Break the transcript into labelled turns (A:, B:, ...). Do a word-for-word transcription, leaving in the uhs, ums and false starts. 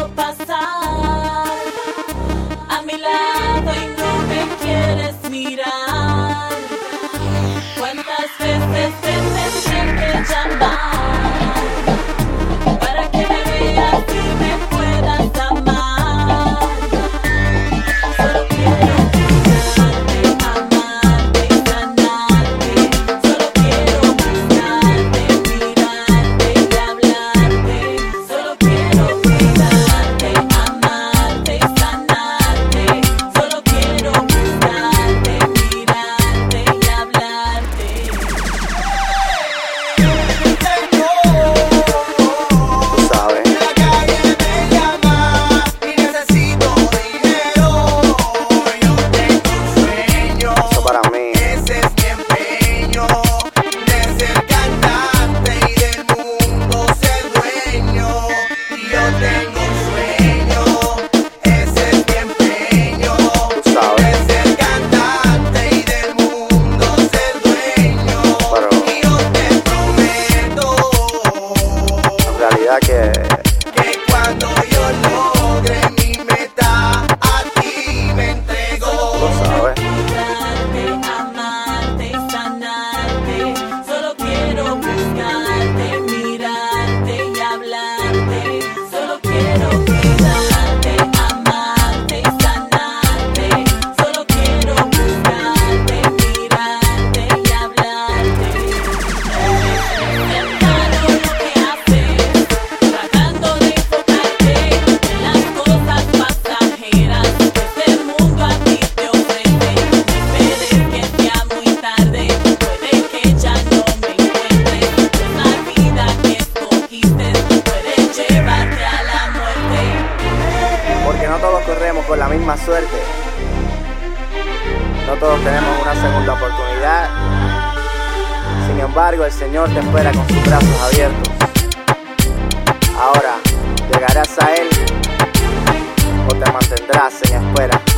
A: quiero pasar a mi lado y no me quieres mirar. ¿Cuántas veces te tendré que llamar para que me veas y me puedas amar? Solo quiero cuidarte, amarte y sanarte. Solo quiero buscarte, mirarte y hablarte. Solo quiero cuidarte, amarte y sanarte. Solo quiero buscarte, mirarte y hablarte.
B: Tú sabes.
C: En la calle me llamas y necesito dinero. Yo tengo un sueño,
B: Eso para mí.
C: ese es mi empeño, de ser cantante y del mundo ser dueño. Yo tengo un sueño, ese es mi empeño,
B: Tú sabes.
C: de ser cantante y del mundo ser dueño.
B: Pero
C: Y yo te prometo
B: en realidad que
C: que cuando yo logre mi meta, a ti me entrego.
B: tú sabes.
A: Cuidarte, amarte y sanarte. Solo quiero buscarte, mirarte y hablarte. Solo quiero cuidarte, amarte y sanarte. Solo quiero buscarte, mirarte y hablarte. Es malo lo que haces, tratando de enfocarte en las cosas pasajeras que este mundo a ti te ofrece. No esperes que sea muy tarde, puede que ya no me encuentres, pues la vida que escogiste puede llevarte a la muerte.
B: Porque no todos corremos con la misma suerte. No todos tenemos una segunda oportunidad. Sin embargo, el Señor te espera con sus brazos abiertos. Ahora, ¿llegarás a Él o te mantendrás en espera?